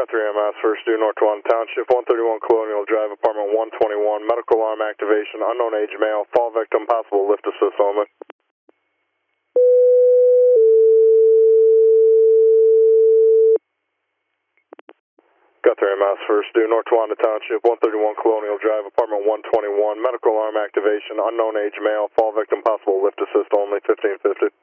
Guthrie MS, first due North One Township, 131 Colonial Drive, apartment 121, medical alarm activation, unknown age male, fall victim, possible lift assist only. Guthrie MS, first due North Wanda Township, 131 Colonial Drive, apartment 121, medical alarm activation, unknown age male, fall victim, possible lift assist only, 1550.